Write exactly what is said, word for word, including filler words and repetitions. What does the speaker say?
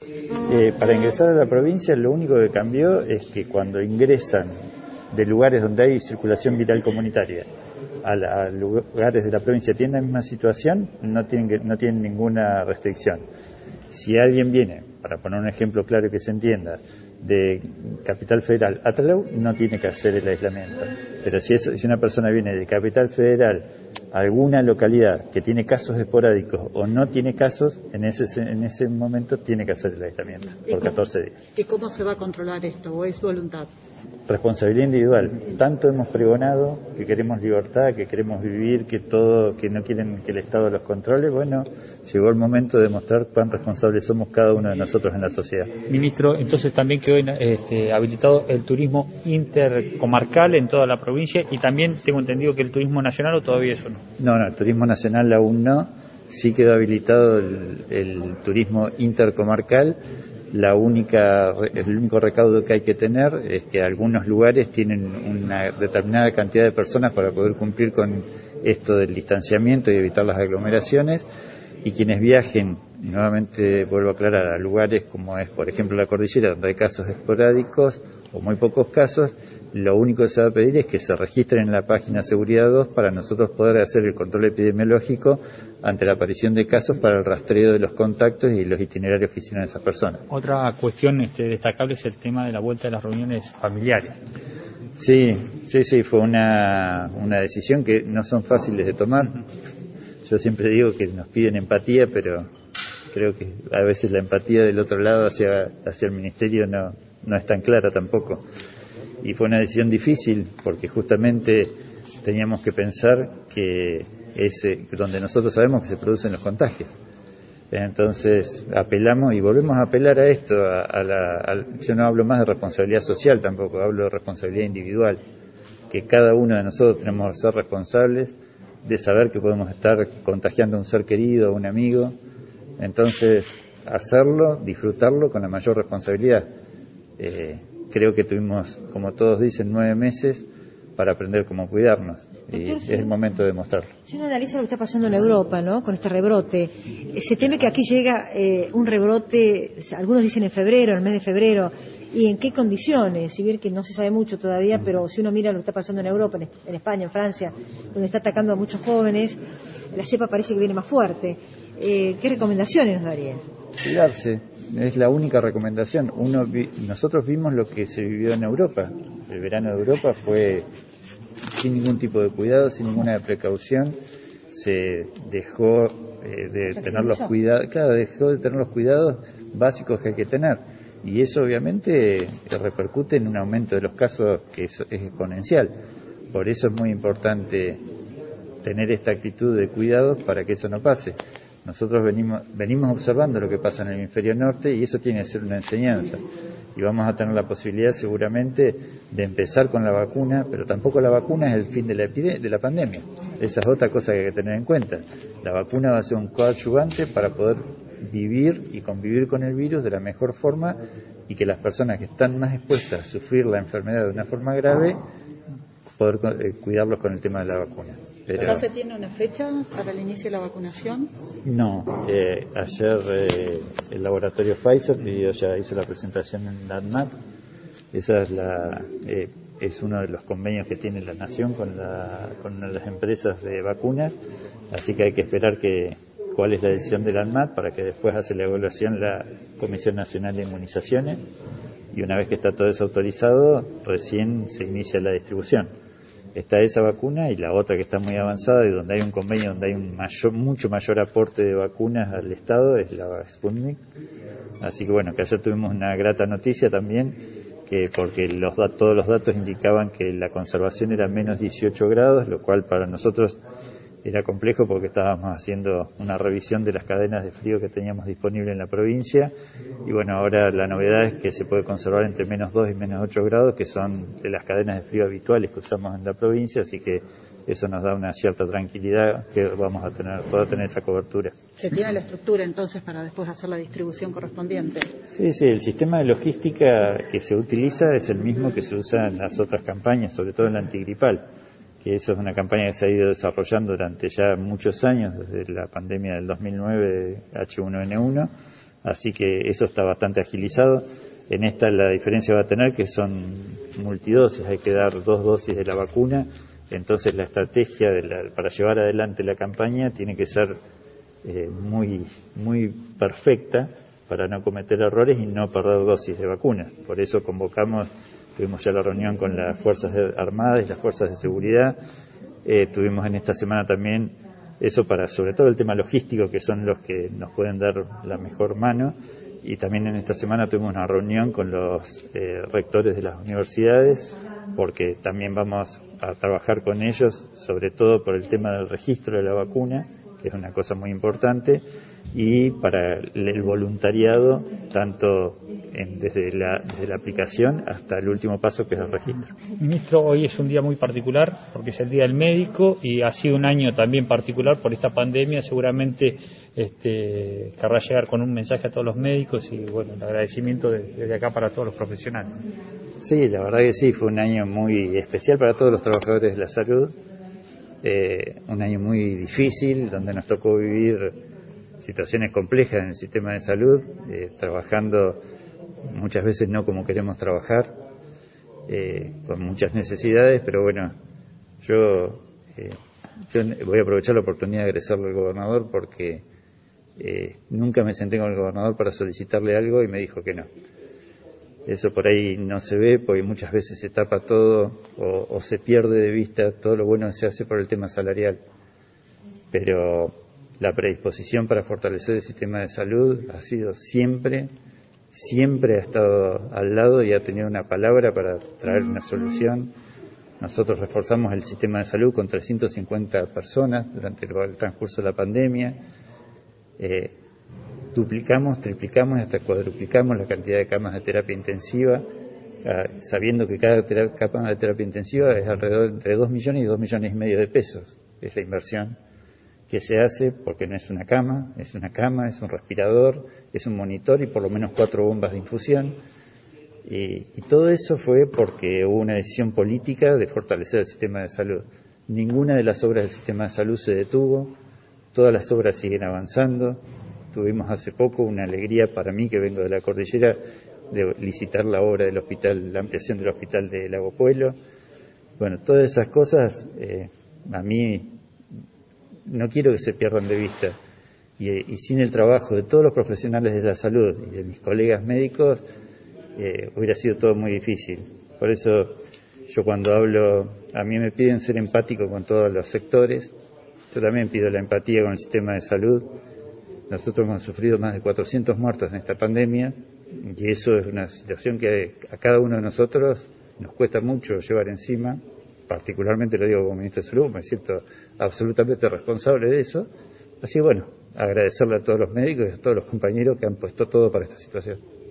Eh, para ingresar a la provincia lo único que cambió es que cuando ingresan de lugares donde hay circulación viral comunitaria a, la, a lugares de la provincia tienen la misma situación, no tienen, no tienen ninguna restricción. Si alguien viene, para poner un ejemplo claro que se entienda, de Capital Federal a Trelew, no tiene que hacer el aislamiento. Pero si, es, si una persona viene de Capital Federal a alguna localidad que tiene casos esporádicos o no tiene casos, en ese, en ese momento tiene que hacer el aislamiento por catorce días. ¿Y cómo se va a controlar esto? ¿O es voluntad? Responsabilidad individual. Tanto hemos pregonado que queremos libertad, que queremos vivir, que todo, que no quieren que el Estado los controle. Bueno, llegó el momento de mostrar cuán responsables somos cada uno de nosotros en la sociedad. Ministro, entonces también quedó este, habilitado el turismo intercomarcal en toda la provincia y también tengo entendido que el turismo nacional, o todavía eso no. No, no, el turismo nacional aún no. Sí quedó habilitado el, el turismo intercomarcal. La única, el único recaudo que hay que tener es que algunos lugares tienen una determinada cantidad de personas para poder cumplir con esto del distanciamiento y evitar las aglomeraciones, y quienes viajen, nuevamente vuelvo a aclarar, a lugares como es, por ejemplo, la cordillera, donde hay casos esporádicos o muy pocos casos, lo único que se va a pedir es que se registren en la página Seguridad dos para nosotros poder hacer el control epidemiológico ante la aparición de casos para el rastreo de los contactos y los itinerarios que hicieron esas personas. Otra cuestión este, destacable es el tema de la vuelta de las reuniones familiares. Sí, sí, sí, fue una, una decisión que no son fáciles de tomar. Yo siempre digo que nos piden empatía, pero creo que a veces la empatía del otro lado hacia, hacia el ministerio no, no es tan clara tampoco. Y fue una decisión difícil porque justamente teníamos que pensar que es donde nosotros sabemos que se producen los contagios. Entonces apelamos y volvemos a apelar a esto, a, a la, a, yo no hablo más de responsabilidad social tampoco, hablo de responsabilidad individual, que cada uno de nosotros tenemos que ser responsables de saber que podemos estar contagiando a un ser querido, a un amigo. Entonces hacerlo, disfrutarlo con la mayor responsabilidad. Eh, creo que tuvimos, como todos dicen, nueve meses para aprender cómo cuidarnos, y Doctor, es el momento de demostrarlo. Si uno analiza lo que está pasando en Europa, ¿no?, con este rebrote, se teme que aquí llega eh, un rebrote, algunos dicen en febrero, en el mes de febrero, y en qué condiciones, si bien que no se sabe mucho todavía, pero si uno mira lo que está pasando en Europa, en, en España, en Francia, donde está atacando a muchos jóvenes, la cepa parece que viene más fuerte. Eh, ¿Qué recomendaciones nos daría? Cuidarse. Es la única recomendación. Uno vi, nosotros vimos lo que se vivió en Europa. El verano de Europa fue sin ningún tipo de cuidado, sin ninguna precaución. Se dejó eh, de tener los cuidados, claro, dejó de tener los cuidados básicos que hay que tener. Y eso obviamente repercute en un aumento de los casos que es, es exponencial. Por eso es muy importante tener esta actitud de cuidado para que eso no pase. Nosotros venimos, venimos observando lo que pasa en el hemisferio norte y eso tiene que ser una enseñanza. Y vamos a tener la posibilidad seguramente de empezar con la vacuna, pero tampoco la vacuna es el fin de la, epide- de la pandemia. Esa es otra cosa que hay que tener en cuenta. La vacuna va a ser un coadyuvante para poder vivir y convivir con el virus de la mejor forma y que las personas que están más expuestas a sufrir la enfermedad de una forma grave, poder eh, cuidarlos con el tema de la vacuna. Pero ¿ya se tiene una fecha para el inicio de la vacunación? No, eh, ayer eh, el laboratorio Pfizer pidió, ya hizo la presentación en la ANMAT. Esa es la eh, es uno de los convenios que tiene la Nación con la con las empresas de vacunas, así que hay que esperar que cuál es la decisión de la ANMAT para que después hace la evaluación la Comisión Nacional de Inmunizaciones y una vez que está todo eso autorizado recién se inicia la distribución. Está esa vacuna y la otra que está muy avanzada y donde hay un convenio donde hay un mayor, mucho mayor aporte de vacunas al Estado es la Sputnik. Así que bueno, que ayer tuvimos una grata noticia también, que porque los todos los datos indicaban que la conservación era menos dieciocho grados, lo cual para nosotros era complejo porque estábamos haciendo una revisión de las cadenas de frío que teníamos disponible en la provincia y bueno, ahora la novedad es que se puede conservar entre menos dos y menos ocho grados, que son de las cadenas de frío habituales que usamos en la provincia, así que eso nos da una cierta tranquilidad que vamos a tener, poder tener esa cobertura. ¿Se tiene la estructura entonces para después hacer la distribución correspondiente? Sí, sí, el sistema de logística que se utiliza es el mismo que se usa en las otras campañas, sobre todo en la antigripal, que eso es una campaña que se ha ido desarrollando durante ya muchos años, desde la pandemia del dos mil nueve de H uno N uno, así que eso está bastante agilizado. En esta la diferencia va a tener que son multidosis, hay que dar dos dosis de la vacuna, entonces la estrategia de la, para llevar adelante la campaña tiene que ser eh, muy, muy perfecta para no cometer errores y no perder dosis de vacuna. Por eso convocamos, tuvimos ya la reunión con las Fuerzas Armadas y las Fuerzas de Seguridad, eh, tuvimos en esta semana también eso para sobre todo el tema logístico, que son los que nos pueden dar la mejor mano. Y también en esta semana tuvimos una reunión con los eh, rectores de las universidades, porque también vamos a trabajar con ellos, sobre todo por el tema del registro de la vacuna, que es una cosa muy importante, y para el voluntariado, tanto en, desde, la, desde la aplicación hasta el último paso, que es el registro. Ministro, hoy es un día muy particular, porque es el Día del Médico, y ha sido un año también particular por esta pandemia. Seguramente este, querrá llegar con un mensaje a todos los médicos y, bueno, el agradecimiento de, desde acá para todos los profesionales. Sí, la verdad que sí, fue un año muy especial para todos los trabajadores de la salud, eh, un año muy difícil, donde nos tocó vivir situaciones complejas en el sistema de salud, eh, trabajando muchas veces no como queremos trabajar, eh, con muchas necesidades, pero bueno, yo, eh, yo voy a aprovechar la oportunidad de agradecerle al gobernador porque eh, nunca me senté con el gobernador para solicitarle algo y me dijo que no. Eso por ahí no se ve porque muchas veces se tapa todo o, o se pierde de vista todo lo bueno que se hace por el tema salarial, pero la predisposición para fortalecer el sistema de salud ha sido siempre, siempre ha estado al lado y ha tenido una palabra para traer una solución. Nosotros reforzamos el sistema de salud con trescientas cincuenta personas durante el transcurso de la pandemia. Eh, duplicamos, triplicamos y hasta cuadruplicamos la cantidad de camas de terapia intensiva, eh, sabiendo que cada tera- cama de terapia intensiva es alrededor de entre dos millones y dos millones y medio de pesos. Es la inversión que se hace, porque no es una cama, es una cama, es un respirador, es un monitor y por lo menos cuatro bombas de infusión. Y, y todo eso fue porque hubo una decisión política de fortalecer el sistema de salud. Ninguna de las obras del sistema de salud se detuvo, todas las obras siguen avanzando. Tuvimos hace poco una alegría para mí, que vengo de la cordillera, de licitar la obra del hospital, la ampliación del hospital de Lago Puelo. Bueno, todas esas cosas eh, a mí no quiero que se pierdan de vista, y, y sin el trabajo de todos los profesionales de la salud y de mis colegas médicos eh, hubiera sido todo muy difícil. Por eso yo cuando hablo, a mí me piden ser empático con todos los sectores, yo también pido la empatía con el sistema de salud. Nosotros hemos sufrido más de cuatrocientos muertos en esta pandemia y eso es una situación que a cada uno de nosotros nos cuesta mucho llevar encima. Particularmente lo digo como ministro de Salud, me siento absolutamente responsable de eso. Así que bueno, agradecerle a todos los médicos y a todos los compañeros que han puesto todo para esta situación.